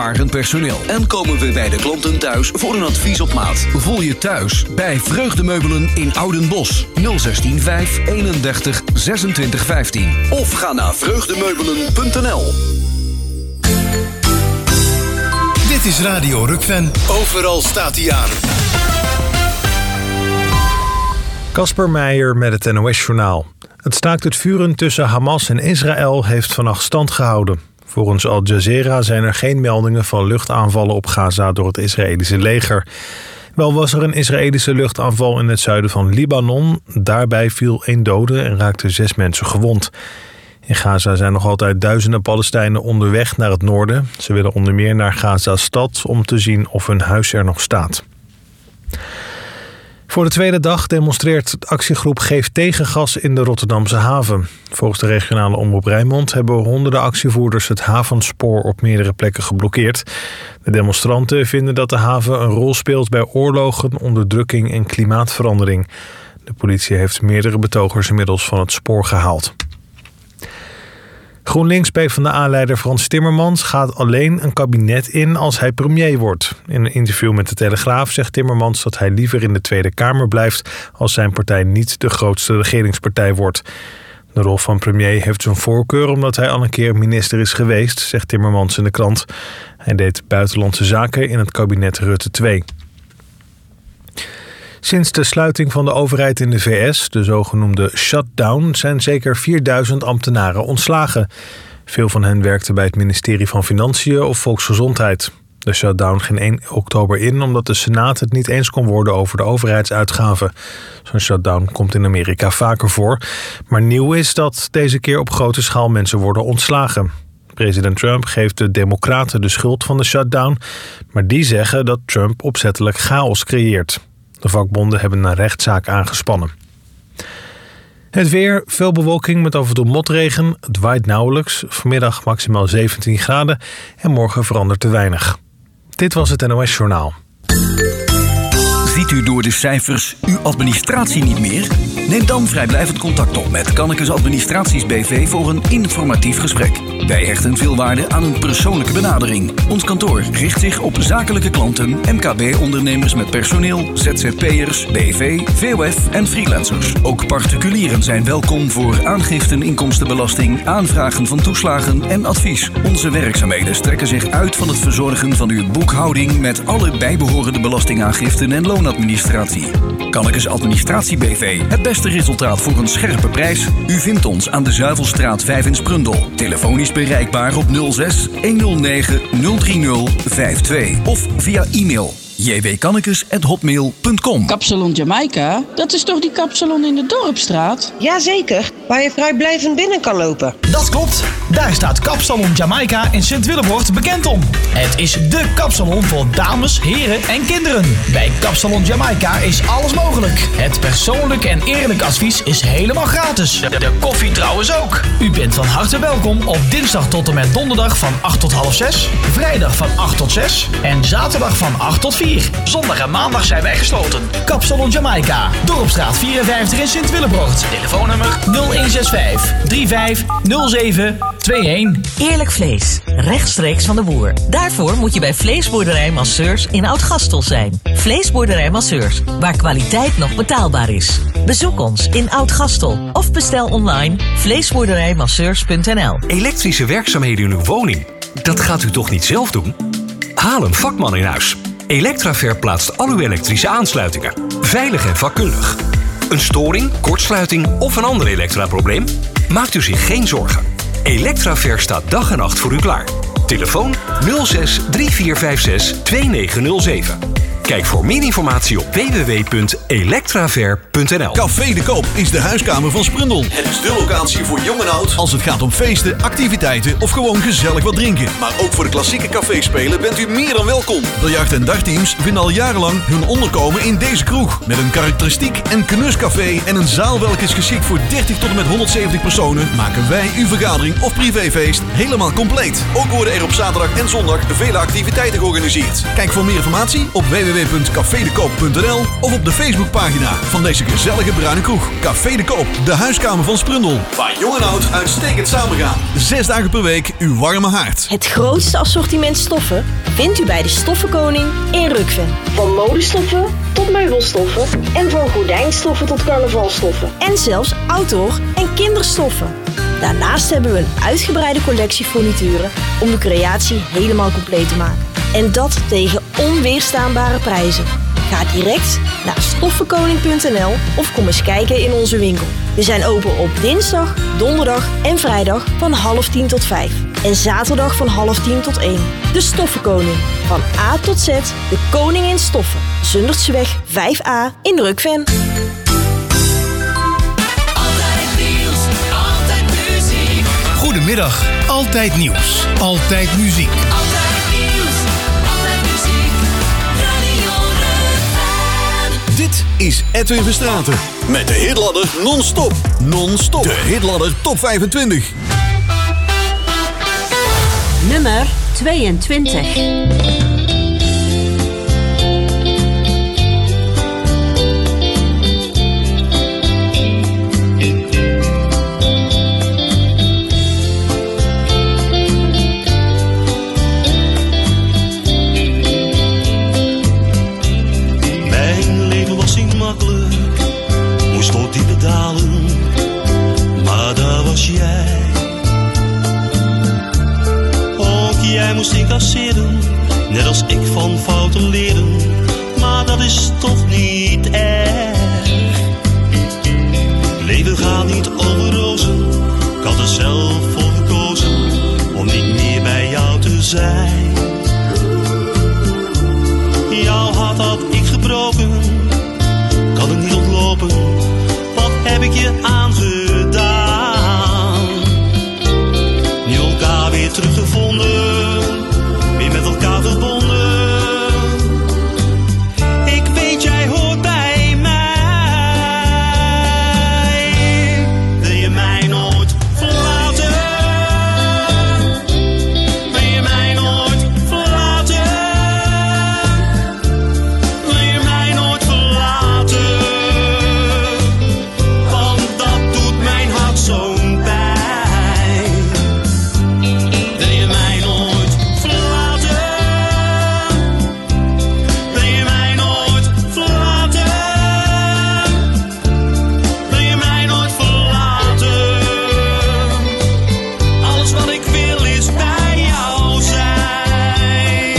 ervaren personeel. En komen we bij de klanten thuis voor een advies op maat. Voel je thuis bij Vreugdemeubelen in Oudenbosch. 016 31 26 15. Of ga naar vreugdemeubelen.nl. Dit is Radio Rukven. Overal staat hij aan. Kasper Meijer met het NOS-journaal. Het staakt het vuren tussen Hamas en Israël heeft vannacht stand gehouden. Volgens Al Jazeera zijn er geen meldingen van luchtaanvallen op Gaza door het Israëlische leger. Wel was er een Israëlische luchtaanval in het zuiden van Libanon. Daarbij viel 1 dode en raakten 6 mensen gewond. In Gaza zijn nog altijd duizenden Palestijnen onderweg naar het noorden. Ze willen onder meer naar Gaza-stad om te zien of hun huis er nog staat. Voor de tweede dag demonstreert de actiegroep Geef Tegengas in de Rotterdamse haven. Volgens de regionale omroep Rijnmond hebben honderden actievoerders het havenspoor op meerdere plekken geblokkeerd. De demonstranten vinden dat de haven een rol speelt bij oorlogen, onderdrukking en klimaatverandering. De politie heeft meerdere betogers inmiddels van het spoor gehaald. GroenLinks PvdA-leider Frans Timmermans gaat alleen een kabinet in als hij premier wordt. In een interview met de Telegraaf zegt Timmermans dat hij liever in de Tweede Kamer blijft als zijn partij niet de grootste regeringspartij wordt. De rol van premier heeft zijn voorkeur omdat hij al een keer minister is geweest, zegt Timmermans in de krant. Hij deed buitenlandse zaken in het kabinet Rutte 2. Sinds de sluiting van de overheid in de VS, de zogenoemde shutdown, zijn zeker 4000 ambtenaren ontslagen. Veel van hen werkten bij het ministerie van Financiën of Volksgezondheid. De shutdown ging 1 oktober in omdat de Senaat het niet eens kon worden over de overheidsuitgaven. Zo'n shutdown komt in Amerika vaker voor. Maar nieuw is dat deze keer op grote schaal mensen worden ontslagen. President Trump geeft de Democraten de schuld van de shutdown, maar die zeggen dat Trump opzettelijk chaos creëert. De vakbonden hebben een rechtszaak aangespannen. Het weer, veel bewolking met af en toe motregen. Het waait nauwelijks. Vanmiddag maximaal 17 graden en morgen verandert te weinig. Dit was het NOS Journaal. Ziet u door de cijfers uw administratie niet meer? Neem dan vrijblijvend contact op met Kannekes Administraties BV voor een informatief gesprek. Wij hechten veel waarde aan een persoonlijke benadering. Ons kantoor richt zich op zakelijke klanten, MKB-ondernemers met personeel, ZZP'ers, BV, VOF en freelancers. Ook particulieren zijn welkom voor aangiften inkomstenbelasting, aanvragen van toeslagen en advies. Onze werkzaamheden strekken zich uit van het verzorgen van uw boekhouding met alle bijbehorende belastingaangiften en loonadministratie. Kannekes Administratie BV. Het beste resultaat voor een scherpe prijs. U vindt ons aan de Zuivelstraat 5 in Sprundel. Telefonisch bereikbaar op 06 109 030 52 of via e-mail jwkannekes@hotmail.com. Kapsalon Jamaica? Dat is toch die kapsalon in de Dorpstraat? Jazeker, waar je vrijblijvend binnen kan lopen. Dat klopt. Daar staat Kapsalon Jamaica in Sint-Willebord bekend om. Het is dé kapsalon voor dames, heren en kinderen. Bij Kapsalon Jamaica is alles mogelijk. Het persoonlijk en eerlijk advies is helemaal gratis. De koffie trouwens ook. U bent van harte welkom op dinsdag tot en met donderdag van 8 tot half 6, vrijdag van 8 tot 6 en zaterdag van 8 tot 4. Zondag en maandag zijn wij gesloten. Kapsalon Jamaica, Dorpstraat 54 in Sint-Willebord. Telefoonnummer 0165 3507 21. Eerlijk vlees, rechtstreeks van de boer. Daarvoor moet je bij Vleesboerderij Masseurs in Oud-Gastel zijn. Vleesboerderij Masseurs, waar kwaliteit nog betaalbaar is. Bezoek ons in Oud-Gastel of bestel online vleesboerderijmasseurs.nl. Elektrische werkzaamheden in uw woning, dat gaat u toch niet zelf doen? Haal een vakman in huis. Electraver plaatst al uw elektrische aansluitingen. Veilig en vakkundig. Een storing, kortsluiting of een ander elektraprobleem? Maakt u zich geen zorgen. Electraver staat dag en nacht voor u klaar. Telefoon 06 3456 2907. Kijk voor meer informatie op www.electraver.nl. Café de Koop is de huiskamer van Sprundel. Het is de locatie voor jong en oud als het gaat om feesten, activiteiten of gewoon gezellig wat drinken. Maar ook voor de klassieke caféspelen bent u meer dan welkom. Biljart- en dartteams vinden al jarenlang hun onderkomen in deze kroeg. Met een karakteristiek en knuscafé en een zaal welke is geschikt voor 30 tot en met 170 personen, maken wij uw vergadering of privéfeest helemaal compleet. Ook worden er op zaterdag en zondag vele activiteiten georganiseerd. Kijk voor meer informatie op www.cafedekoop.nl of op de Facebookpagina van deze gezellige bruine kroeg. Café de Koop, de huiskamer van Sprundel. Waar jong en oud uitstekend samengaan. 6 dagen per week uw warme haard. Het grootste assortiment stoffen, vindt u bij de Stoffenkoning in Rukven. Van modestoffen tot meubelstoffen en van gordijnstoffen tot carnavalstoffen. En zelfs outdoor- en kinderstoffen. Daarnaast hebben we een uitgebreide collectie furnituren om de creatie helemaal compleet te maken. En dat tegen onweerstaanbare prijzen. Ga direct naar stoffenkoning.nl of kom eens kijken in onze winkel. We zijn open op dinsdag, donderdag en vrijdag van 9:30 tot 5. En zaterdag van 9:30 tot 1. De Stoffenkoning. Van A tot Z, de koning in stoffen. Zundertseweg 5A in Rukven. Goedemiddag, Altijd Nieuws, Altijd Muziek. Dit is Edwin Verstraeten met de hitladder non-stop. Non-stop. De hitladder top 25. Nummer 22. Jij moest incasseren, net als ik van fouten leren. Maar dat is toch niet erg. Leven gaat niet over rozen. Ik had er zelf voor gekozen om niet meer bij jou te zijn. Jouw hart had ik gebroken, kan het niet ontlopen. Wat heb ik je aangedaan? Nu elkaar weer teruggevonden, weer met elkaar verbonden. Ik weet jij hoort bij mij. Wil je mij nooit verlaten? Wil je mij nooit verlaten? Wil je mij nooit verlaten? Want dat doet mijn hart zo'n pijn. Wil je mij nooit verlaten? Wil je mij nooit verlaten? Wil je mij nooit verlaten? Alles wat ik wil is bij jou zijn.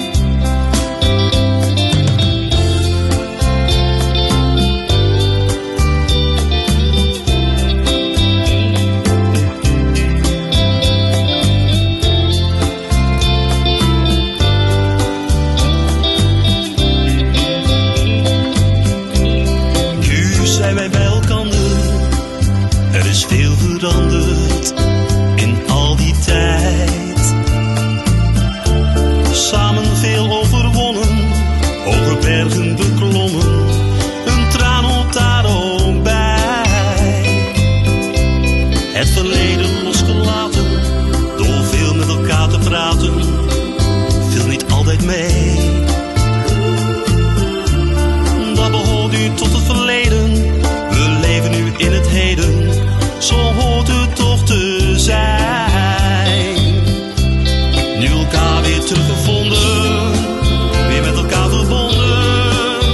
Nu zijn wij bij elkander. Er is veel veranderd in al die tijd. Samen veel overwonnen, hoge bergen beklommen. Een traan hoort daar ook bij. Het verleden losgelaten, door veel met elkaar te praten, viel niet altijd mee. Dat behoort nu tot het verleden. We leven nu in het heden. Zo hoort het toch te zijn. Nu elkaar weer teruggevonden, weer met elkaar verbonden.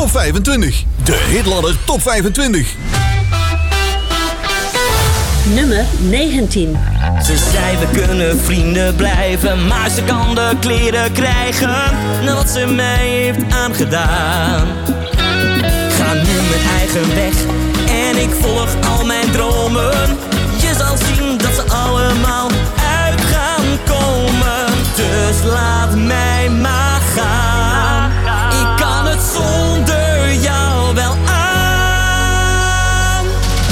Top 25. De Hitladder Top 25. Nummer 19. Ze zei we kunnen vrienden blijven, maar ze kan de kleren krijgen na wat ze mij heeft aangedaan. Ga nu mijn eigen weg en ik volg al mijn dromen. Je zal zien dat ze allemaal uit gaan komen. Dus laat mij maar gaan. Ik kan het zonder jou wel aan.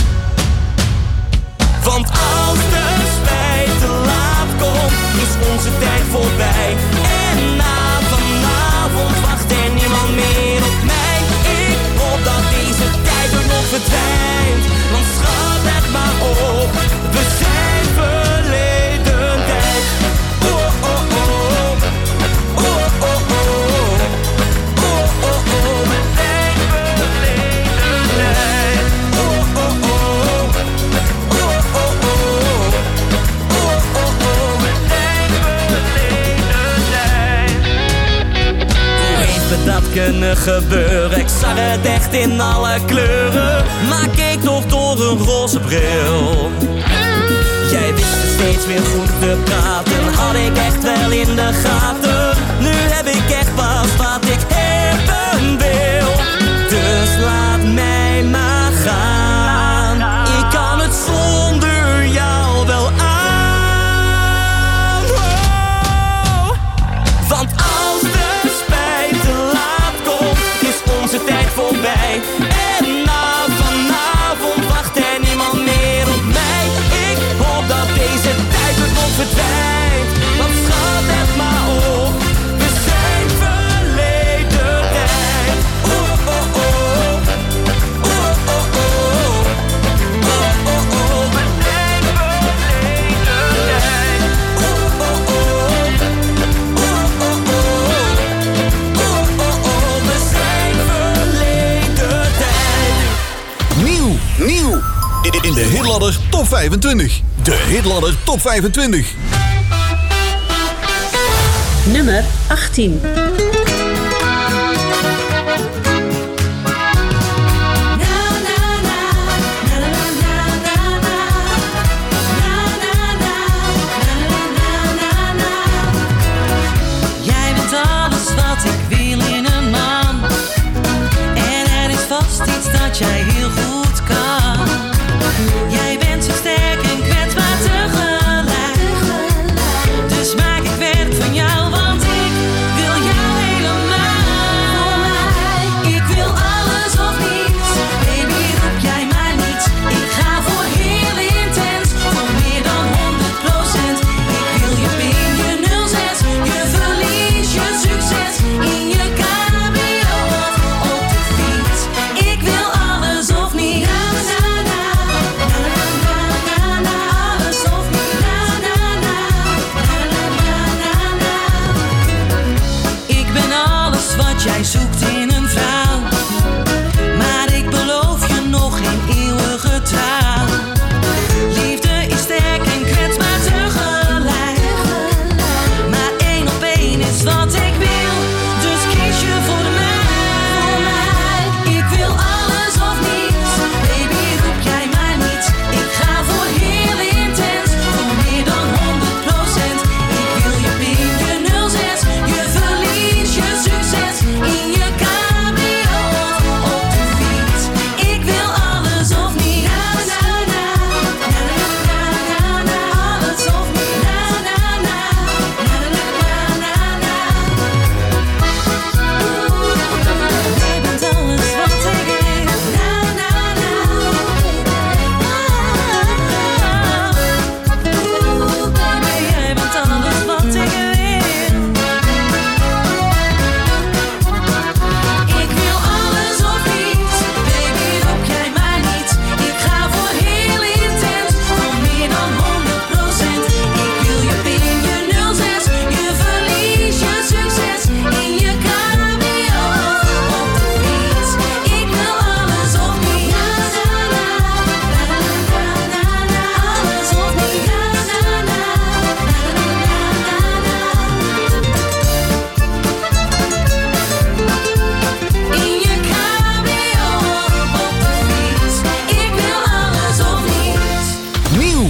Want als de spijt te laat komt, is onze tijd voorbij. En na vanavond wacht er niemand meer op mij. Ik hoop dat deze tijd er nog verdwijnt. Want schat, let maar op, we zijn verleden tijd. Oh, oh, oh. Oh, oh, oh. Oh, oh, oh. We zijn verleden tijd. Oh, oh, oh. Oh, oh, oh. Oh, oh, oh. We zijn verleden tijd. Hoe heeft me dat kunnen gebeuren? Ik zag het echt in alle kleuren, maar keek toch door een roze bril. Jij wist er steeds weer goed te praten, had ik echt wel in de gaten. Nu heb ik echt pas wat ik hebben wil. Dus laat mij maar gaan. Ik kan het zonder jou wel aan. Oh. Want als de spijt te laat komt, is onze tijd voorbij. En na vanavond wacht er niemand meer op mij. Ik hoop dat deze tijd er nog verdwijnt. Want schat, let maar op, we zijn verleden tijd. Oh, oh, oh. Oh, oh, oh. Oh, oh, oh. We zijn verleden tijd. Oh, oh, oh. Oh, oh, oh. Oh, oh, oh. We zijn verleden tijd. Nieuw. In de Hitladder Top 25. De Hitladder Top 25. Nummer 18. Jij bent alles wat ik wil in een man. En er is vast iets dat jij heel goed kan. Jij bent zo sterk en kwetsbaar tegelijk. Dus maak ik werk van jou, want ik wil jou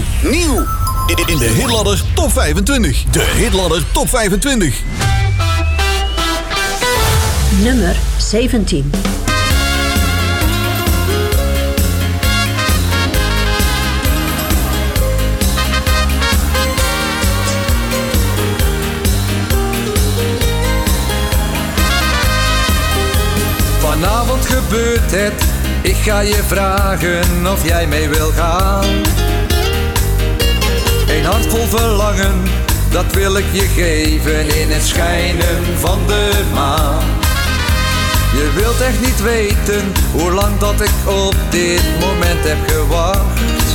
Nieuw. In de Hitladder Top 25. De Hitladder Top 25. Nummer 17. Vanavond gebeurt het, ik ga je vragen of jij mee wil gaan. Een hart vol verlangen, dat wil ik je geven in het schijnen van de maan. Je wilt echt niet weten hoe lang dat ik op dit moment heb gewacht.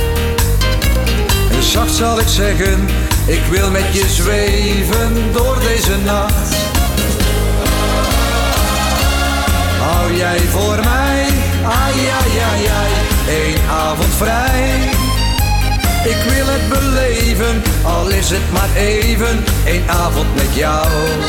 En zacht zal ik zeggen, ik wil met je zweven door deze nacht. Hou jij voor mij, ai ai ai ai, één avond vrij. Ik wil het beleven, al is het maar even, één avond met jou.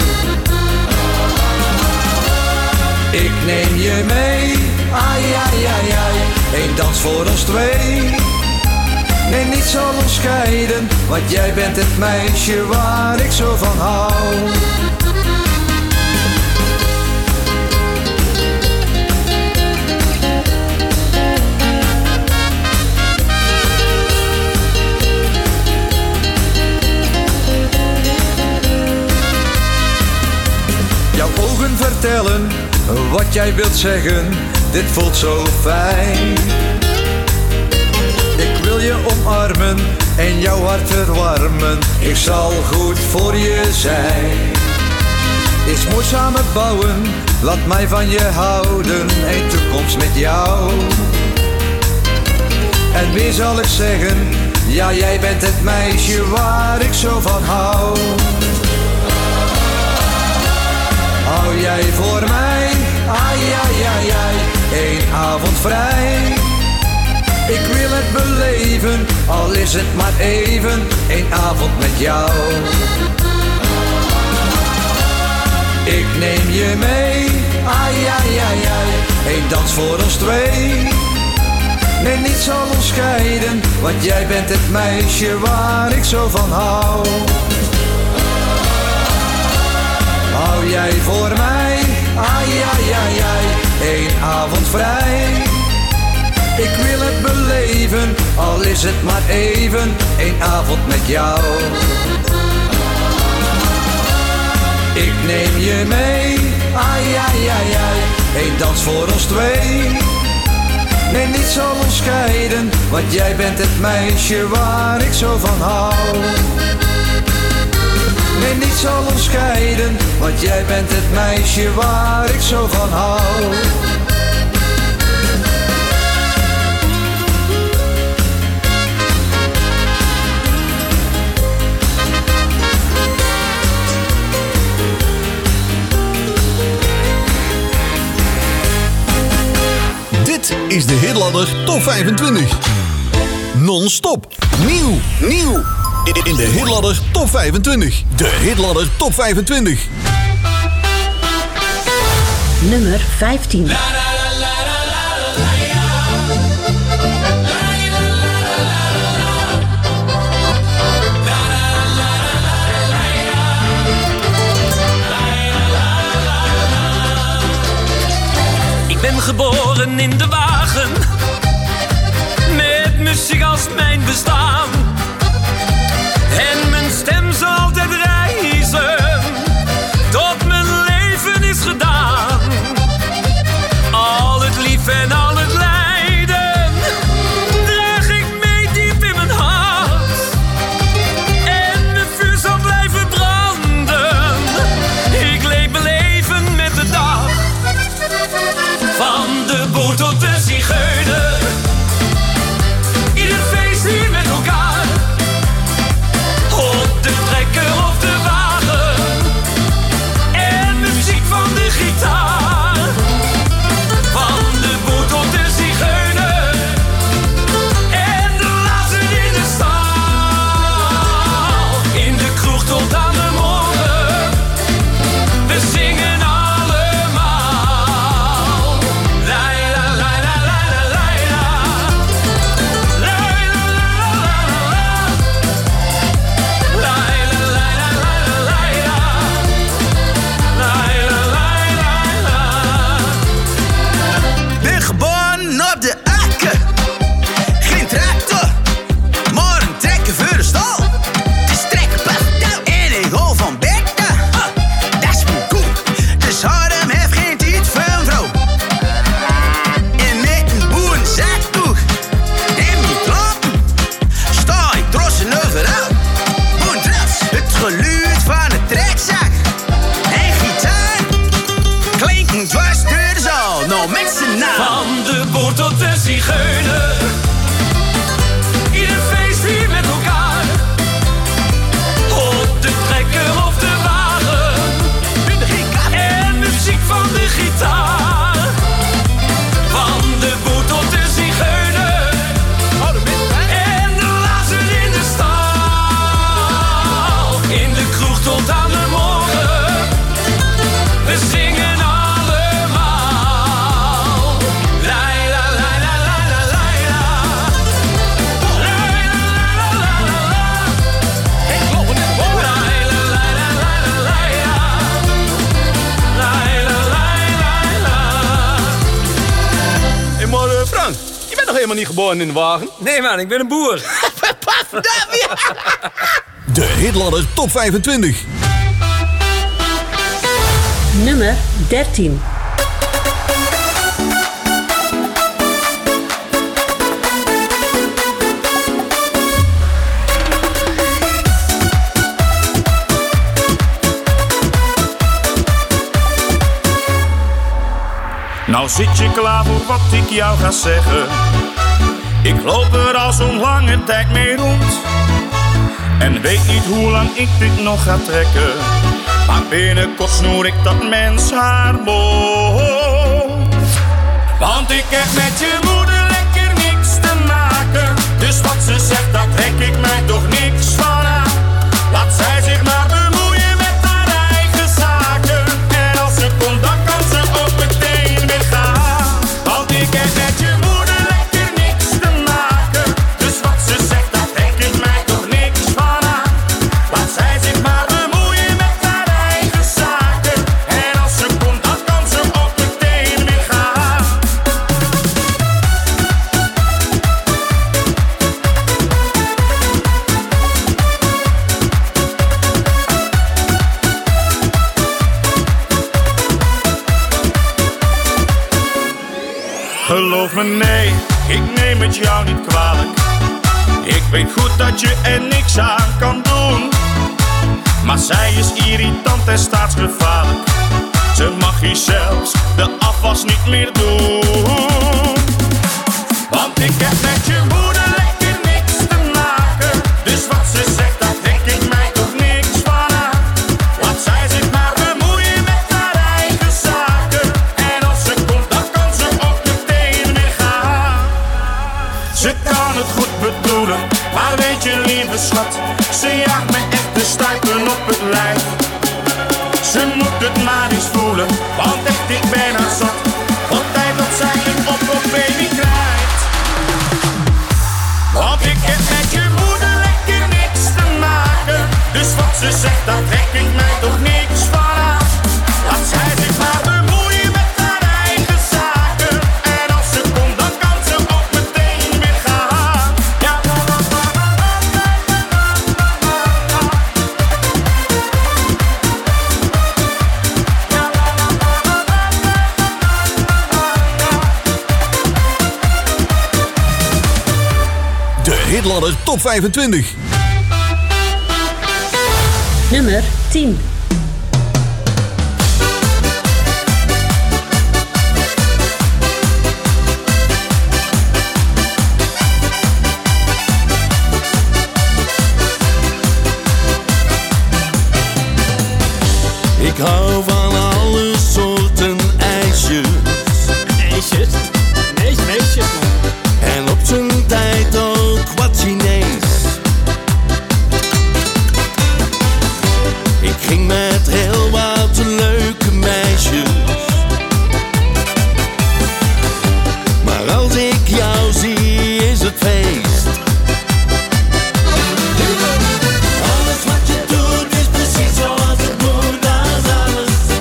Ik neem je mee, ai ai ai ai, één dans voor ons twee. Nee, niets zal ons scheiden, want jij bent het meisje waar ik zo van hou. Jouw ogen vertellen wat jij wilt zeggen, dit voelt zo fijn. Ik wil je omarmen en jouw hart verwarmen, ik zal goed voor je zijn. Iets moois samen bouwen, laat mij van je houden, een toekomst met jou. En wie zal ik zeggen, ja jij bent het meisje waar ik zo van hou. Hou jij voor mij, ai ai ai ai, één avond vrij. Ik wil het beleven, al is het maar even, één avond met jou. Ik neem je mee, ai ai ai ai, één dans voor ons twee. Nee, niets zal ons scheiden, want jij bent het meisje waar ik zo van hou. Hou jij voor mij, ai ai ai ai, één avond vrij. Ik wil het beleven, al is het maar even, één avond met jou. Ik neem je mee, ai ai ai ai, één dans voor ons twee. Nee, niets zal ons scheiden, want jij bent het meisje waar ik zo van hou. Nee, niets zal ons scheiden, want jij bent het meisje waar ik zo van hou. Dit is de Hitladder Top 25. Non-stop. Nieuw. In de Hitladder Top 25. De Hitladder Top 25. Nummer 15. Ik ben geboren in de wagen, met muziek als mijn bestaan. En mijn stem zal altijd reizen, tot mijn leven is gedaan. Al het lief en al het lijden, draag ik mee diep in mijn hart. En mijn vuur zal blijven branden, ik leef mijn leven met de dag. Van de boer tot zigeuner. Ieder feest hier met elkaar. Op de trekker of de wagen. En muziek van de gitaar. Van de boer tot de zigeuner. En de lazen in de stal. In de kroeg tot aan de morgen. We zingen allemaal. Laila, laila, laila, laila. Laila, laila, laila, laila. Ik geloof het niet. Laila, laila, laila, laila. Laila, laila, laila. Hé, maar Frank, je bent nog helemaal niet geboren in de wagen? Nee man, ik ben een boer. De Hitladder Top 25. Nummer 13. Nou zit je klaar voor wat ik jou ga zeggen. Ik loop er al zo'n lange tijd mee rond. En weet niet hoe lang ik dit nog ga trekken. Maar binnenkort snoer ik dat mens haar mond. Want ik heb met je moeder lekker niks te maken. Dus wat ze zegt, dat trek ik mij toch niks van aan. Laat zij zich maar bemoeien met haar eigen zaken. En als ze komt, dan kan ze ook meteen weer gaan. Want ik heb met je moeder lekker niks te maken. Dus wat ze zegt, dat trek ik mij toch niks van aan. Laat zij zich maar bemoeien met haar eigen zaken. En als ze komt, dan kan ze ook meteen weer gaan. Geloof me, nee, ik neem het jou niet kwalijk. Ik weet goed dat je er niks aan kan doen. Maar zij is irritant en staatsgevaarlijk. Ze mag hier zelfs de afwas niet meer doen. Want ik heb met je moeder lekker niks te maken. Dus wat ze zegt, dat trek ik mij toch niks van aan. Laat zij zich maar bemoeien met haar eigen zaken. En als ze komt, dan kan ze ook meteen weer gaan. Ze kan het goed bedoelen, maar weet je lieve schat, ze jaagt me echt de stuipen op het lijf. Ze moet het maar eens voelen, want echt ik ben haar zat. Wat tijd dat zij een baby krijgt. Want ik heb met je moeder lekker niks te maken. Dus wat ze zegt, dat trek ik mij toch niks van aan. Laat zij zich maar bemoeien met haar eigen zaken. En als ze komt, dan kan ze ook meteen weer gaan. Ja. De Hitladder Top 25. Nummer 10. Ik hou van alle soorten ijsjes. Ijsjes? Nee, meisjes man. En op zijn tijd ook wat Chinees. Ik ging met heel wat leuke meisjes. Maar als ik jou zie is het feest. Alles wat je doet is precies zoals het moet. Dat is alles.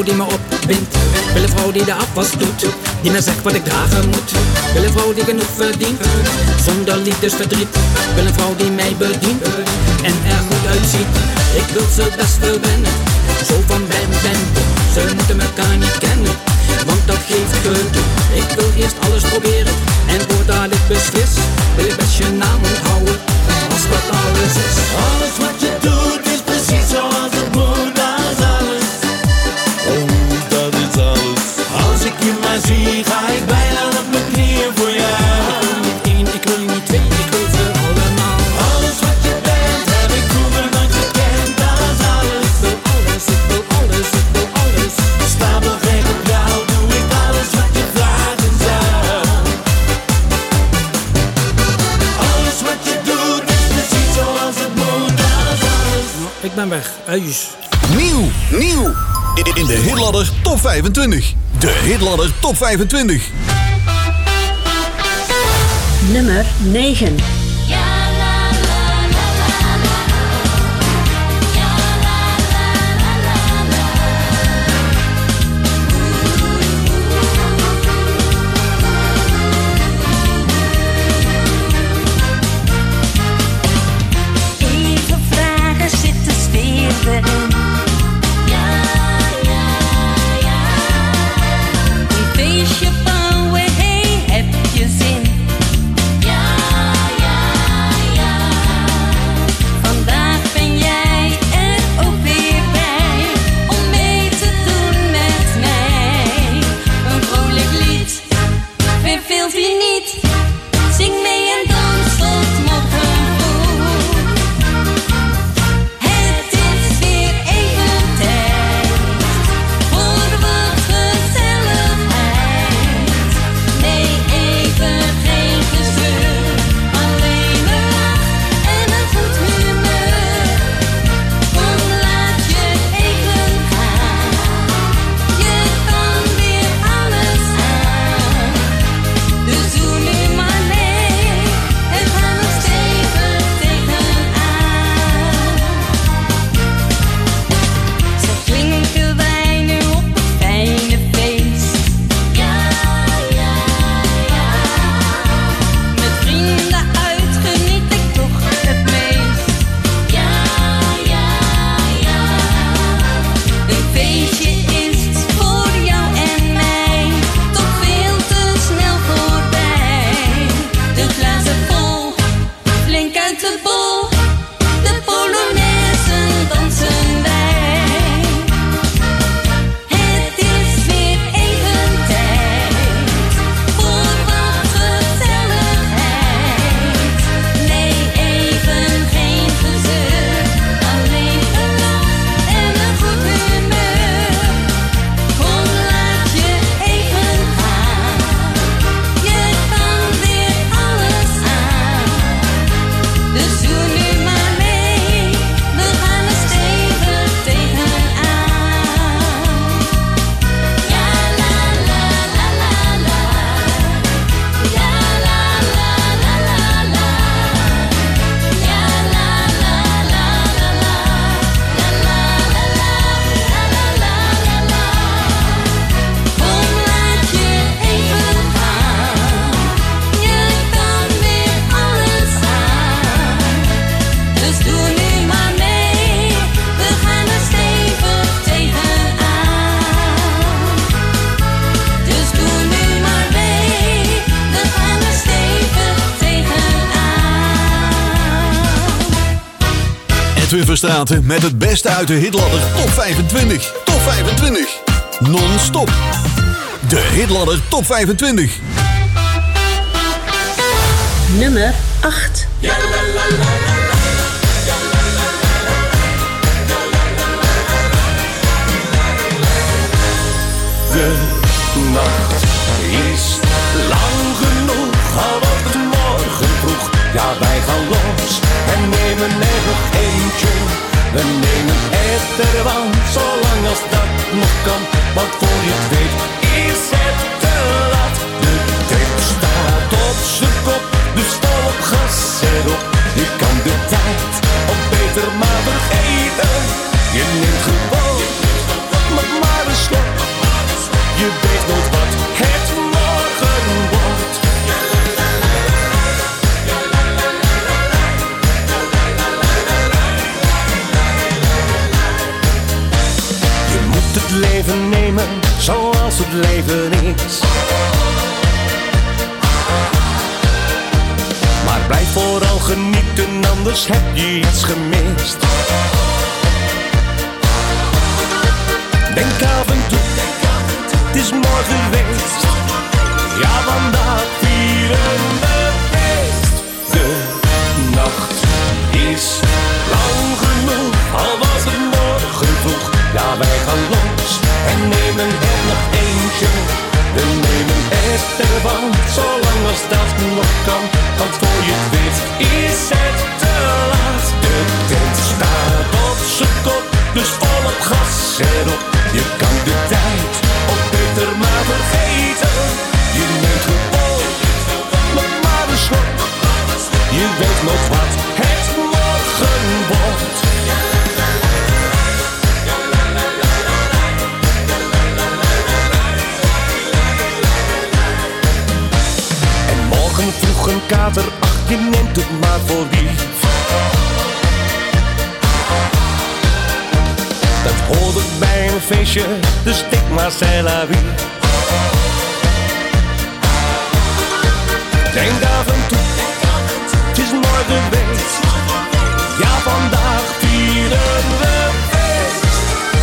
vrouw die me opwindt. Wil een vrouw die de afwas doet, die me zegt wat ik dragen moet. Wil een vrouw die genoeg verdient, zonder liefdesverdriet. Wil een vrouw die mij bedient en er goed uitziet. Ik wil ze best verwennen, zo van ben. Ze moeten elkaar niet kennen, want dat geeft gedoe. Ik wil eerst alles proberen en voordat ik beslis, wil ik best je naam onthouden, als wat alles is. Alles wat je doet is precies zoals het moet, dat is alles. Oh, dat is alles. Als ik je maar zie, ga ik bijna op mijn knieën voor jou. Ik wil niet 1, ik wil niet 2, ik wil ze allemaal. Alles wat je bent, heb ik vroeger nooit gekend, dat is alles. Ik wil alles, ik wil alles, ik wil alles. Sta nog recht op jou, doe ik alles wat je vragen zou. Alles wat je doet is precies zoals het moet, dat is alles. Ik ben weg, huis. Nieuw. In de Hitladder Top 25. De Hitladder Top 25. Nummer 9. Even vragen, zit de sfeer erin? Een feestje bouwen, hey, heb je zin? Vandaag ben jij er ook weer bij, om mee te doen met mij. Een vrolijk lied, verveelt wie niet? Zing mee en dans tot morgen vroeg. Het is weer even tijd voor wat gezelligheid. Nee, even geen gezeur, alleen een lach en een goed humeur. Kom, laat je even gaan, je kan weer alles aan. Dus doe nu maar mee en ga er stevig tegenaan. Zo klinken wij nu op een fijne feest. Met vrienden uit geniet ik toch het meest. Een feestje is voor jou en mij toch veel te snel voorbij. De glazen vol, flink uit de bol, de polonaise dansen wij. Het is weer even tijd voor wat gezelligheid. Nee, even geen gezeur, alleen een lach en een goed humeur. Kom, laat je even gaan, je kan weer alles aan. Dus doe nu maar mee, we gaan er stevig tegenaan. Ja la la la la la, ja la la la la la, ja la la la la la, la la la la la la la. Kom, laat je even gaan, je kan weer alles aan. Dus doe nu maar mee, we gaan er stevig tegenaan. Dus doe nu maar mee, we gaan er stevig tegenaan. Edwin Verstraeten met het beste uit de Hitladder Top 25. Top 25. Non-stop. De Hitladder Top 25. Nummer 8. De nacht is lang genoeg, al wordt het morgen vroeg. Ja, wij gaan los en nemen er nog eentje. We nemen het er van, zolang als dat nog kan. Want voor je het weet is het te laat. De trip staat op zijn kop, dus val op gas erop. Je kan de tijd of beter maar vergeten. Je neemt gewoon maar een slok leven nemen zoals het leven is. Maar blijf vooral genieten, anders heb je iets gemist. Denk af en toe, het is morgen geweest. Ja, vandaag vieren we feest. De nacht is lang genoeg, al was het morgen vroeg. Ja, wij gaan los en nemen er nog eentje. We nemen het ervan, zolang als dat nog kan. Want voor je het weet is het te laat. De tent staat op z'n kop, dus volop gas erop. Je kan de tijd of beter maar vergeten. Je neemt gewoon nog maar een slok. Je weet nog wat het morgen wordt. En morgen vroeg een kater, ach je neemt het maar voor lief. Dat hoort het bij een feestje, dus denk maar c'est la vie. Denk af en toe, het is morgen geweest. Ja, vandaag vieren we feest.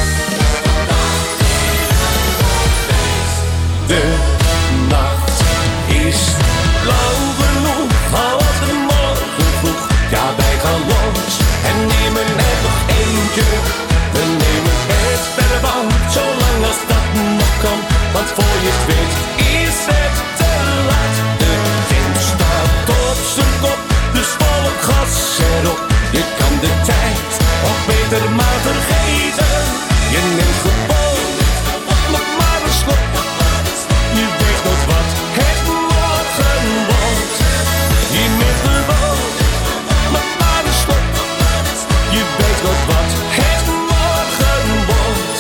De nacht is lang genoeg, al was het morgen vroeg. Ja, wij gaan los en nemen er nog eentje. We nemen het verder, zolang als dat nog kan. Want voor je het weet is het te laat. De tent staat op zijn kop, dus volop gas erop. Je kan de tijd of beter maar vergeten. Je neemt gewoon nog maar een slok. Je weet nog wat het morgen wordt. Je neemt gewoon nog maar een slok. Je weet nog wat het morgen wordt.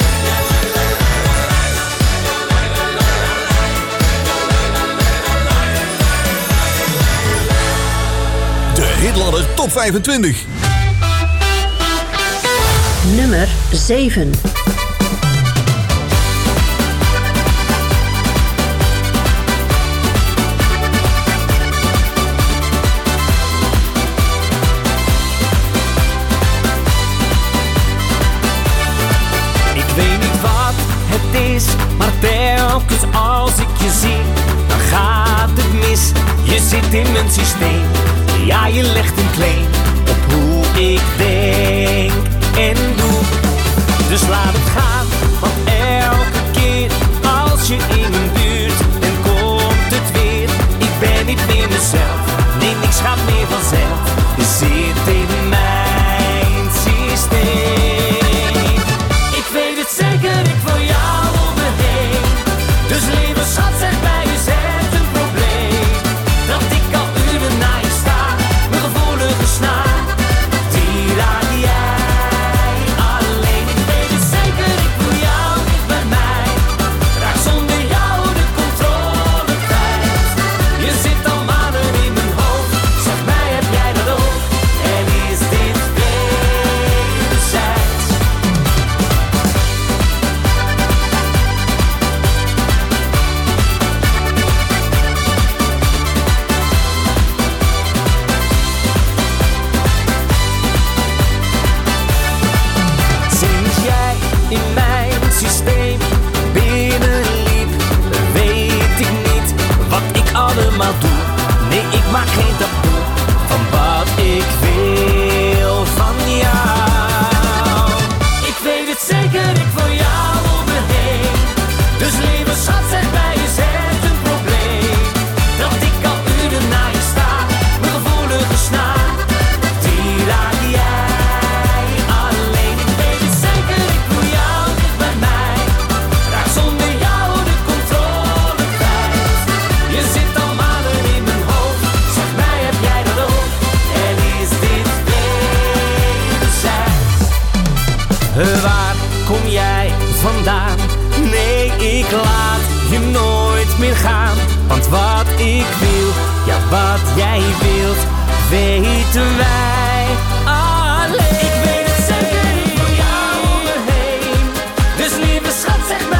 De Hitladder Top 25. Nummer 7. Ik weet niet wat het is, maar telkens als ik je zie, dan gaat het mis. Je zit in mijn systeem, ja je legt een claim op hoe ik denk en doe. Dus laat het gaan, want elke keer als je in mijn buurt bent, komt het weer. Ik ben niet meer mezelf, nee niks gaat meer vanzelf. Je zit in mijn systeem. Ik weet het zeker, ik wil jou om me heen. Dus lieve schat, zeg bij je zet een probleem. Dat ik al uren naar je sta, mijn gevoelige snaar. Die raad jij alleen. Ik weet het zeker, ik wil jou niet bij mij. Raak zonder jou de controle kwijt. Je zit al maanden in mijn hoofd, zeg mij heb jij dat ook. En is dit wederzijds? Sinds jij in mijn systeem binnenliep, weet ik niet wat ik allemaal doe. Nee, ik maak geen taboe van wat ik wil van jou. Ik weet het zeker, ik wil jou om me heen. Dus lieve schat, zeg bij je zet een probleem. Dat ik al uren naar je sta, mijn gevoelige snaar. Die raak jij alleen. Ik weet het zeker, ik wil jou niet bij mij. Raak zonder jou de controle kwijt. Je zit al maanden in mijn hoofd, zeg mij heb jij dat ook. En is dit wederzijds? Waar kom jij vandaan? Nee, ik laat je nooit meer gaan. Want wat ik wil, ja wat jij wilt, weten wij alleen. Ik weet het zeker, ik wil jou om me heen. Dus lieve schat, zeg mij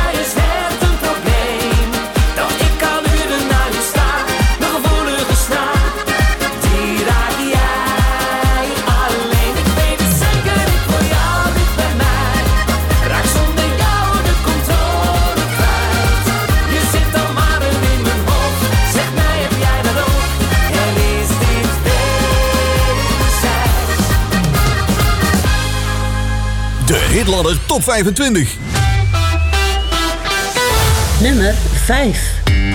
Hitladder Top 25. Nummer 5.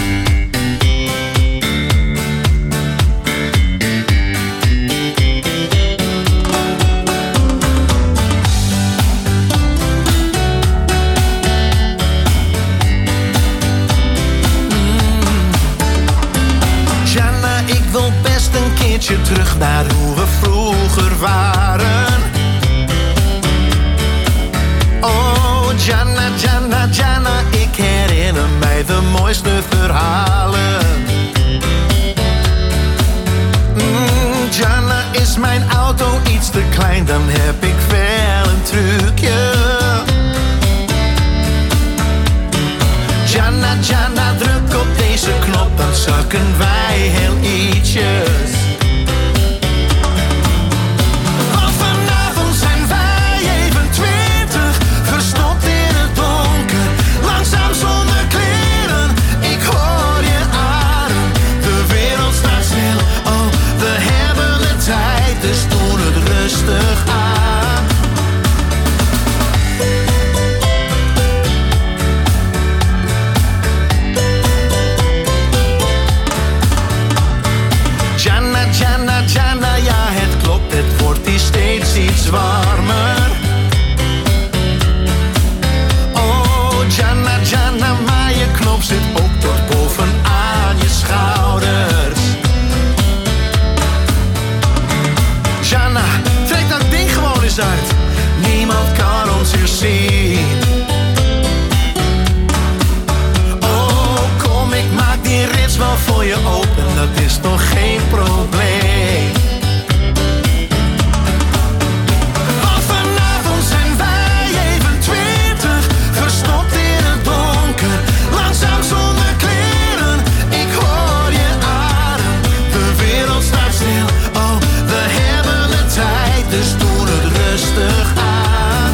Jana, ik wil best een keertje terug naar hoe we vroeger waren. Oh, Jana, Jana, Jana, ik herinner mij de mooiste verhalen. Jana, is mijn auto iets te klein, dan heb ik wel een trucje. Jana, Jana, druk op deze knop, dan zakken wij heel ietsjes. Want vanavond zijn wij even 20, verstopt in het donker, langzaam zonder kleren. Ik hoor je adem, de wereld staat stil. Oh, we hebben de tijd, dus doe het rustig aan. Jana, Jana, Jana, ja het klopt, het wordt hier steeds iets warmer. Oh, Jana, Jana, maar je knop zit ook tot bovenaan je schouders. Jana, trek dat ding gewoon eens uit, niemand kan ons hier zien. Oh, kom, ik maak die rits wel voor je open, dat is toch geen probleem. Want vanavond zijn wij even 20, verstopt in het donker, langzaam zonder kleren. Ik hoor je adem, de wereld staat stil. Oh, we hebben de tijd, dus doe het rustig aan.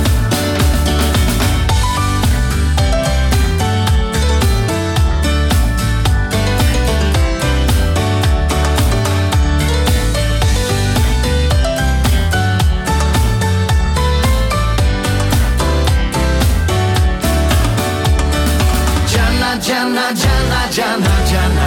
Jana, Jana, Jana, Jana.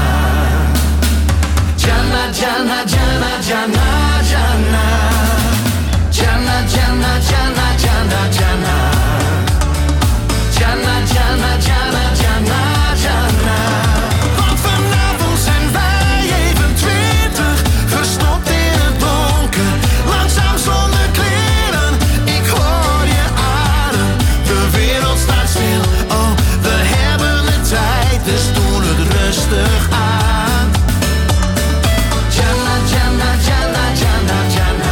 Jana, Jana, Jana, Jana, Jana. Jana, Jana, Jana, Jana, Jana. Jana, Jana, Jana, Jana, Jana. Want vanavond zijn wij even 20, verstopt in het donker, langzaam zonder kleren. Ik hoor je adem, de wereld staat stil. Oh, we hebben de tijd, dus doe het rustig aan. Jana, Jana, Jana, Jana, Jana.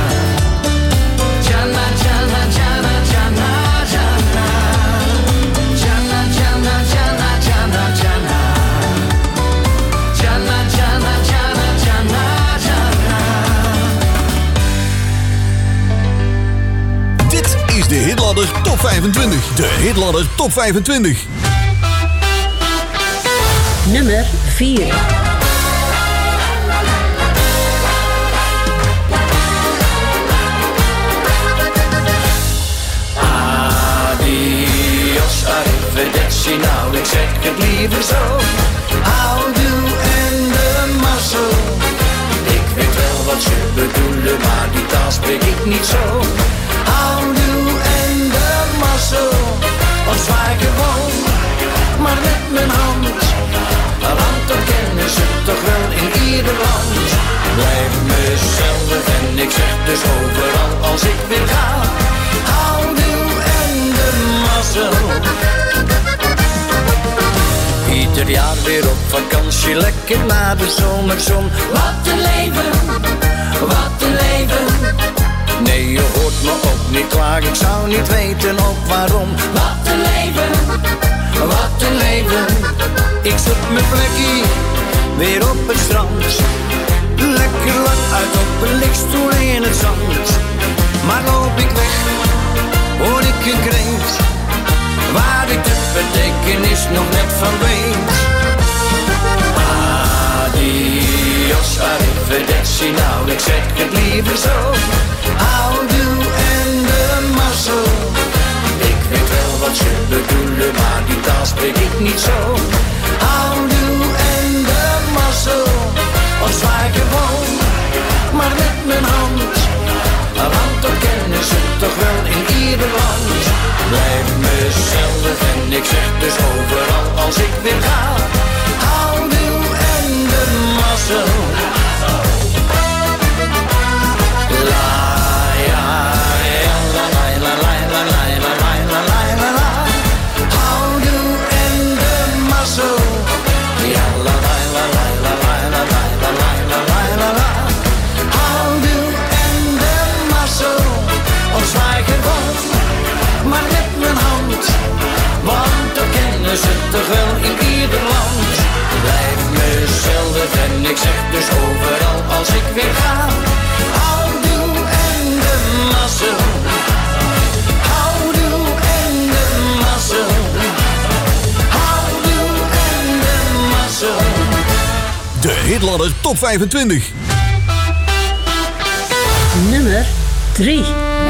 Jana, Jana, Jana, Jana, Jana. Jana, Jana, Jana, Jana, Jana. Jana, Jana, Jana, Jana, Jana. Dit is de Hitladder Top 25. De Hitladder Top 25. Nummer 4. Adios, arrivederci, nou ik zeg het liever zo. Houdoe en de mazzel. Ik weet wel wat ze bedoelen, maar die taal spreek ik niet zo. Houdoe en de mazzel, of zwaai gewoon, maar met mijn hand. Want dan kennen ze toch wel in ieder land. Blijf mezelf en ik zeg dus overal als ik weer ga. Houdoe en de mazzel. Ieder jaar weer op vakantie, lekker na de zomerzon. Wat een leven, wat een leven. Nee, je hoort me ook niet klagen, ik zou niet weten ook waarom. Wat een leven, wat een leven. Ik zoek mijn plekje weer op het strand. Lekker lang uit op een lichtstoel in het zand. Maar loop ik weg, hoor ik een kreet, waar ik de betekenis nog net van weet. Adios, arrivederci, nou ik zeg het liever zo. Houdoe en de mazzel. En ik zeg dus overal als ik weer ga: houdoe en de mazzel. Houdoe en de mazzel. Houdoe en de mazzel. De Hitladder Top 25. Nummer 3.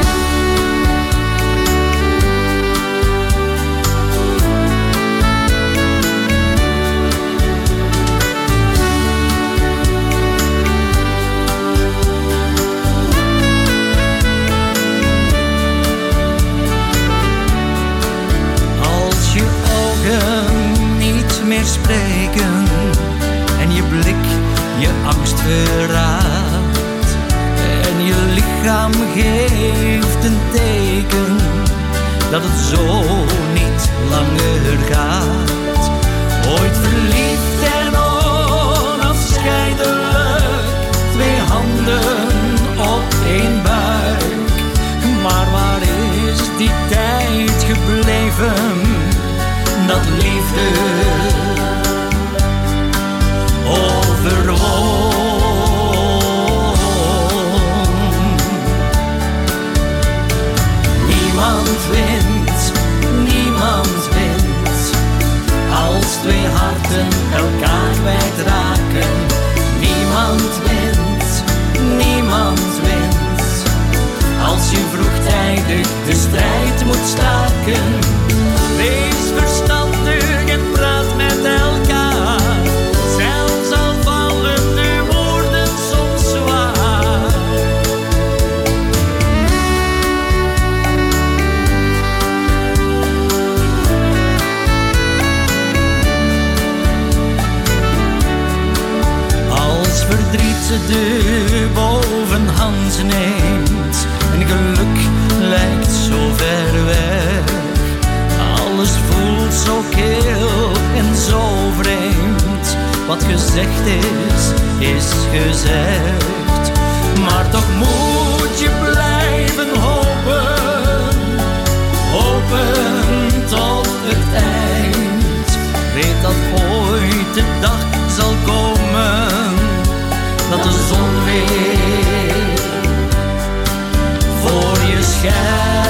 Als je ogen niet meer spreken en je blik je angst verraadt en je lichaam geeft een teken dat het zo niet langer gaat. Ooit verliefd en onafscheidelijk, twee handen op één buik. Maar waar is die tijd gebleven, dat liefde overwon? Niemand wint, niemand wint, als twee harten elkaar kwijtraken. Niemand wint, niemand wint, als je vroegtijdig de strijd moet staken. Wees verstandig en praat met elkaar, zelfs al vallen de woorden soms zwaar. Als verdriet de bovenhand neemt en geluk lijkt zo ver weg, alles voelt zo kil en zo vreemd. Wat gezegd is gezegd. Maar toch moet je blijven hopen, hopen tot het eind. Weet dat ooit de dag zal komen, dat de zon weer voor je schijnt.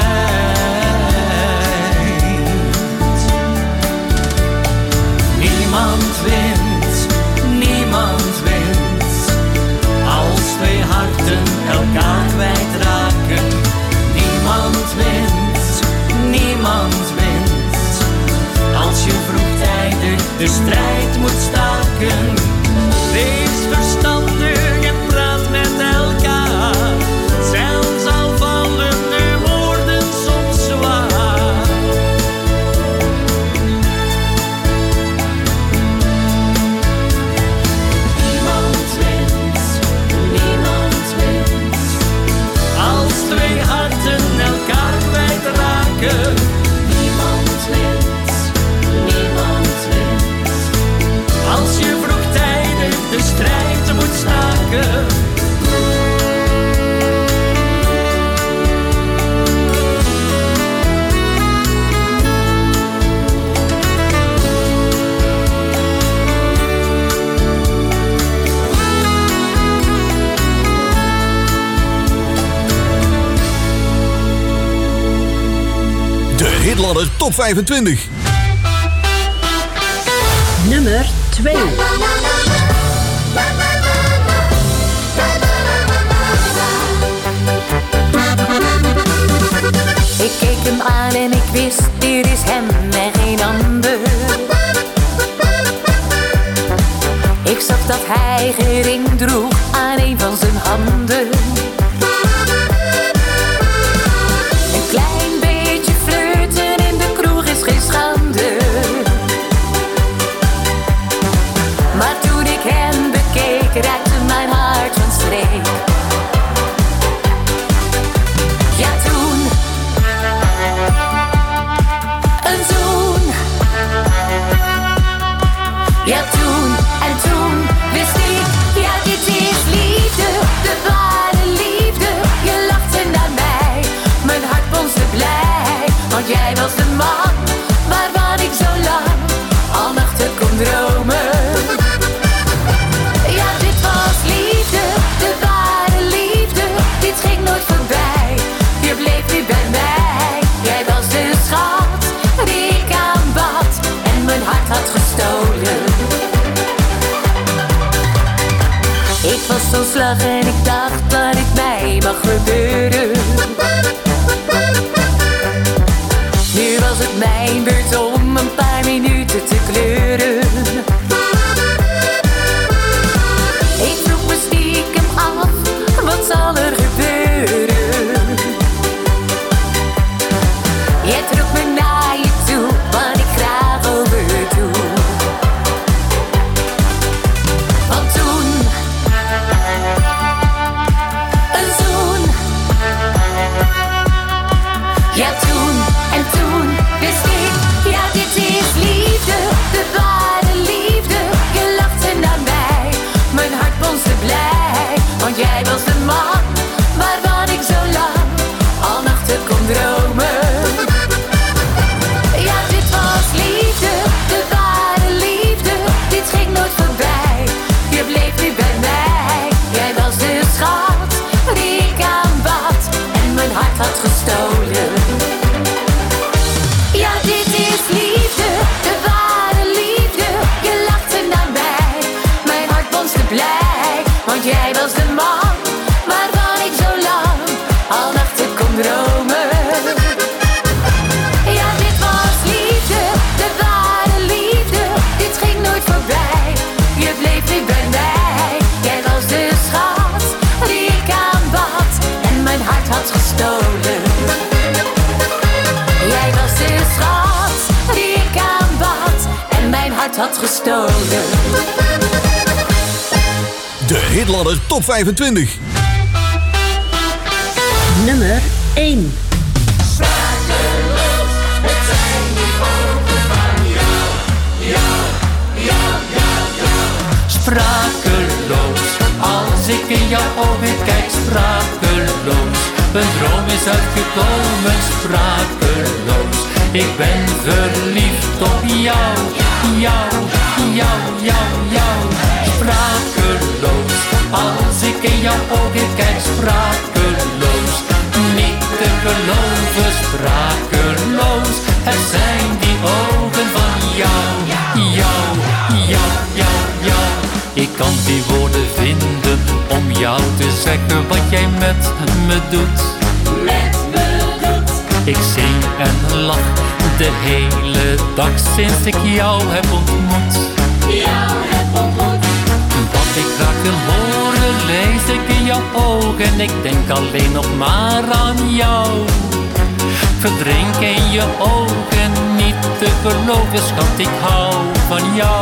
Niemand wint, niemand wint, als twee harten elkaar kwijtraken. Niemand wint, niemand wint, als je vroegtijdig de strijd moet staken. Wees verstandig en praat met elkaar, zelfs al vallen de woorden soms zwaar. Niemand wint, niemand wint, als twee harten elkaar kwijtraken. Niemand wint, niemand wint, als je vroegtijdig de strijd moet staken. De Hitladder Top 25. Nummer 2. Ik keek hem aan en ik wist, dit is hem en geen ander. Ik zag dat hij geen ring droeg aan een van zijn handen. Een klein beetje flirten in de kroeg is geen schande. Maar toen ik hem bekeek, raakte mijn hart van streek. Ja, toen een zoen. Ja, toen en toen wist ik, ja, dit is liefde, de ware liefde. Je lachte naar mij, mijn hart bonsde blij, want jij was de man waarvan ik zo lang al nachten kon dromen. zag en ik dacht dat het mij mag gebeuren. Nu was het mijn beurt om een paar minuten te kleuren. Ik vroeg me stiekem af, wat zal er gebeuren? Jij trok me naar je toe, wat ik graag overdoe. Want toen, een zoen. Ja, toen en toen wist ik, ja, dit is liefde, de ware liefde. Je lachte naar mij, mijn hart bonste blij, want jij was de man waarvan ik zo lang al nachten kon dromen. Ja, dit was liefde, de ware liefde, dit ging nooit voorbij. Je bleef nu bij mij, jij was de schat die ik aanbad en mijn hart had gestolen. Ja, dit is liefde, de ware liefde. Je lachte naar mij, mijn hart bonste blij, want jij was de man waarvan ik zo lang al nachten kon dromen. Ja, dit was liefde, de ware liefde, dit ging nooit voorbij. Je bleef nu bij mij, jij was de schat die ik aanbad en mijn hart had gestolen. Jij was de schat die ik aanbad en mijn hart had gestolen. De Hitladder Top 25. Nummer 1. Sprakeloos, het zijn die ogen van jou, jou, jou, jou, jou. Sprakeloos, als ik in jouw ogen kijk, sprakeloos. Een droom is uitgekomen, sprakeloos. Ik ben verliefd op jou, jou, jou, jou, jou. Sprakeloos, als ik in jouw ogen kijk, sprakeloos. Niet te geloven, sprakeloos. Het zijn die ogen van jou, jou, jou, jou, jou. Ik kan die woorden vinden om jou te zeggen wat jij met me doet. Met me doet. Ik zing en lach de hele dag sinds ik jou heb ontmoet. Jou heb ontmoet. Wat ik graag wil horen, lees ik in jouw ogen. Ik denk alleen nog maar aan jou. Verdrink in je ogen, niet te geloven, schat, ik hou van jou.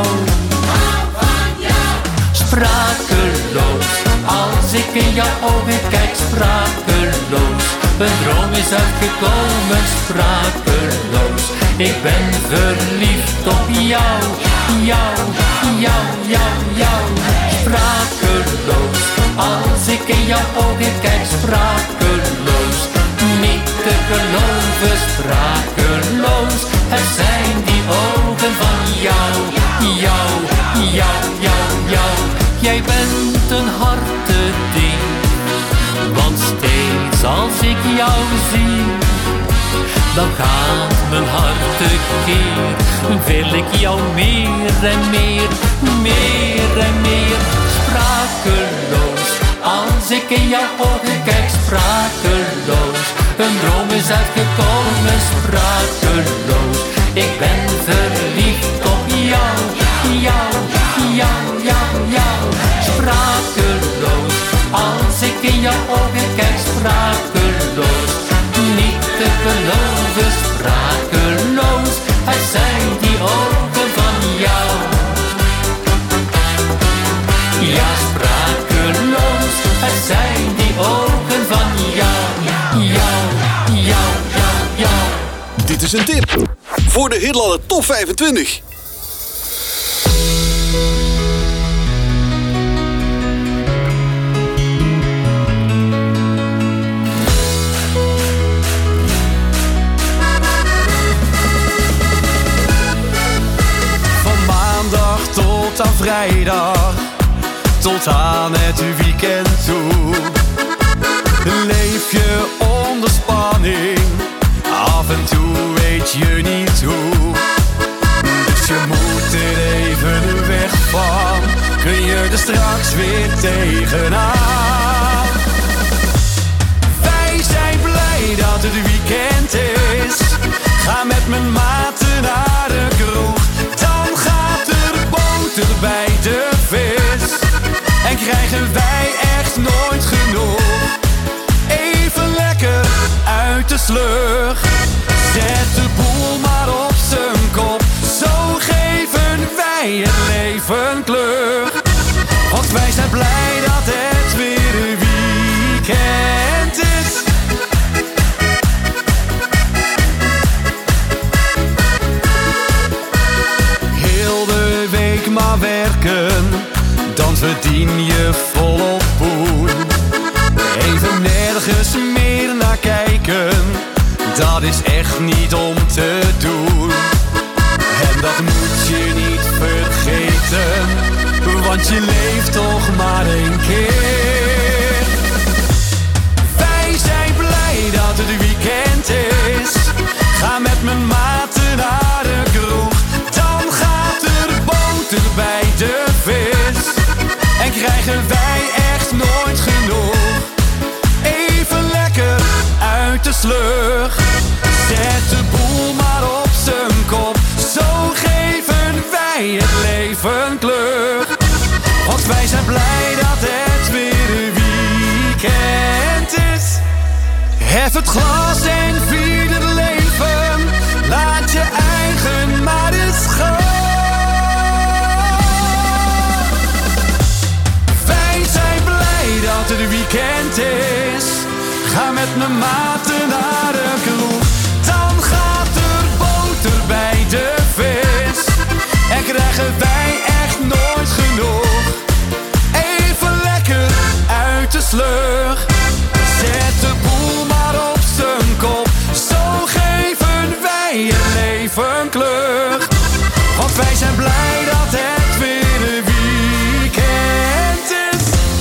Sprakeloos, als ik in jouw ogen kijk, sprakeloos. Een droom is uitgekomen, sprakeloos. Ik ben verliefd op jou, jou, jou, jou, jou. Sprakeloos, als ik in jouw ogen kijk, sprakeloos. Niet te geloven, sprakeloos. Het zijn die ogen van jou, jou, jou, jou, jou. Jij bent een hartedief, want steeds als ik jou zie, dan gaat mijn hart tekeer. Wil ik jou meer en meer, meer en meer. Sprakeloos, als ik in jouw ogen kijk, sprakeloos. Een droom is uitgekomen, sprakeloos. Ik ben verliefd op jou, jou, jou, jou, jou. Sprakeloos, als ik in jouw ogen kijk, sprakeloos. Niet te geloven, sprakeloos. Het zijn die ogen van jou. Ja, sprakeloos, het zijn die ogen van jou. Jou, jou, jou, jou. Dit is een tip voor de Hitladder Top 25. Tot aan vrijdag, tot aan het weekend toe. Leef je onder spanning, af en toe weet je niet hoe. Dus je moet er even weg van, kun je de straks weer tegenaan. Wij zijn blij dat het weekend is. Ga met mijn maten naar de kroeg. Dan gaat er boter bij de vis. En krijgen wij echt nooit genoeg. Even lekker uit de sleur. Zet de boel maar op zijn kop. Zo geven wij het leven kleur. Want wij zijn blij dat het weer een weekend is. Heel de week maar werken, dan verdien je volop poen. Even nergens meer naar kijken, dat is echt niet om te doen. En dat moet je niet vergeten, want je leeft toch maar één keer. Wij zijn blij dat het weekend is. Ga met mijn maten naar de kroeg. Dan gaat er boter bij de vis. En krijgen wij echt nooit genoeg. Even lekker uit de sleur. Zet de boel maar op zijn kop. Zo geven wij het leven kleur. Want wij zijn blij dat het weer een weekend is. Hef het glas en vier het leven. Laat je eigen maar eens gaan. Wij zijn blij dat het weekend is. Ga met mijn maten naar de kroeg. Dan gaat er boter bij de vis. En krijgen wij echt nooit genoeg. Even lekker uit de sleur. Zet de boel maar op zijn kop. Zo geven wij het leven kleur. Want wij zijn blij dat het weer een weekend is.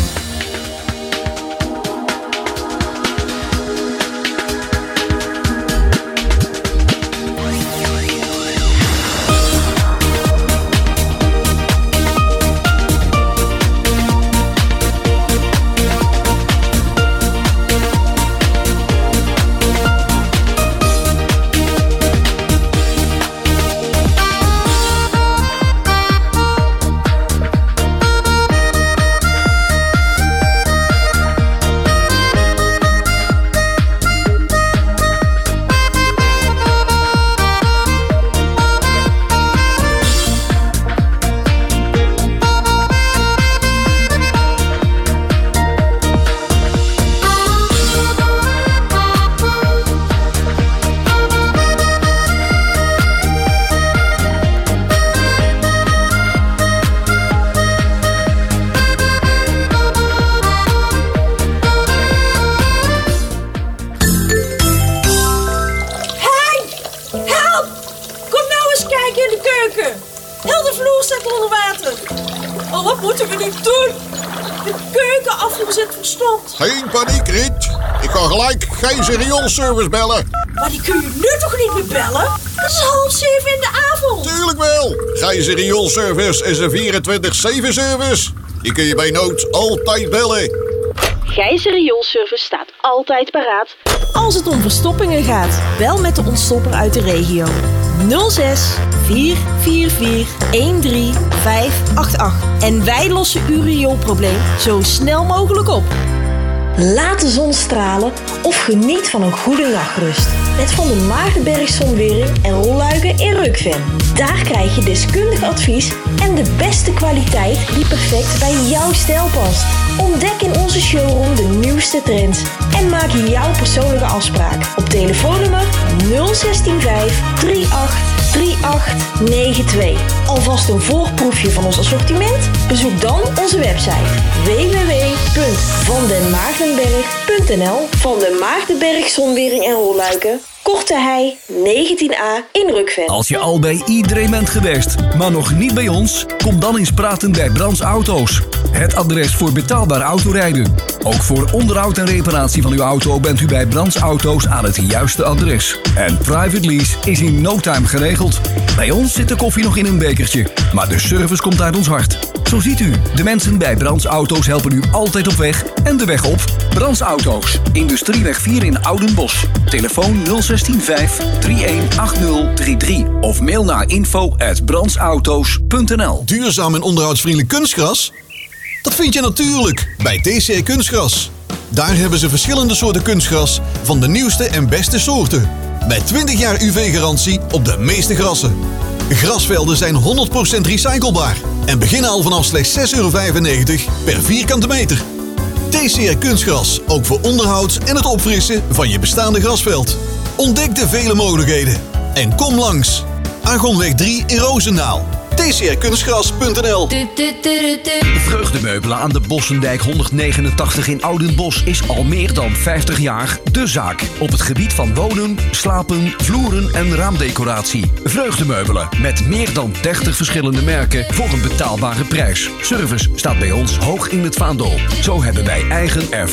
Geen paniek, Riet. Ik ga gelijk Gijs Rioolservice bellen. Maar die kun je nu toch niet meer bellen? Het is 6:30 in de avond. Tuurlijk wel. Gijs Rioolservice is een 24/7 service. Die kun je bij nood altijd bellen. Gijs Rioolservice staat altijd paraat. Als het om verstoppingen gaat, bel met de ontstopper uit de regio. 06 444 13588. En wij lossen uw rioolprobleem zo snel mogelijk op. Laat de zon stralen of geniet van een goede nachtrust. Met Van der Maardenberg Zonwering en rolluiken in Rukven. Daar krijg je deskundig advies en de beste kwaliteit die perfect bij jouw stijl past. Ontdek in onze showroom de nieuwste trends en maak jouw persoonlijke afspraak op telefoonnummer 0165 383892. Alvast een voorproefje van ons assortiment? Bezoek dan onze website www.vandenmaardenberg.nl. Van den Maardenberg Zonwering en rolluiken, Korte Hei 19A in Rukven. Als je al bij iedereen bent geweest, maar nog niet bij ons, kom dan eens praten bij Brands Auto's. Het adres voor betaalbaar autorijden. Ook voor onderhoud en reparatie van uw auto bent u bij Brands Auto's aan het juiste adres. En private lease is in no time geregeld. Bij ons zit de koffie nog in een bekertje, maar de service komt uit ons hart. Zo ziet u, de mensen bij Brands Auto's helpen u altijd op weg en de weg op. Brands Auto's, Industrieweg 4 in Oudenbosch. Telefoon 0615 318033 of mail naar info@brandsauto's.nl. Duurzaam en onderhoudsvriendelijk kunstgras? Dat vind je natuurlijk bij TCR Kunstgras. Daar hebben ze verschillende soorten kunstgras van de nieuwste en beste soorten. Met 20 jaar UV-garantie op de meeste grassen. Grasvelden zijn 100% recyclebaar en beginnen al vanaf slechts €6,95 per vierkante meter. TCR Kunstgras, ook voor onderhoud en het opfrissen van je bestaande grasveld. Ontdek de vele mogelijkheden en kom langs. Argonweg 3 in Roosendaal. tcrkunstgras.nl. Vreugdemeubelen aan de Bossendijk 189 in Oudenbosch is al meer dan 50 jaar de zaak. Op het gebied van wonen, slapen, vloeren en raamdecoratie. Vreugdemeubelen met meer dan 30 verschillende merken voor een betaalbare prijs. Service staat bij ons hoog in het vaandel. Zo hebben wij eigen ervaring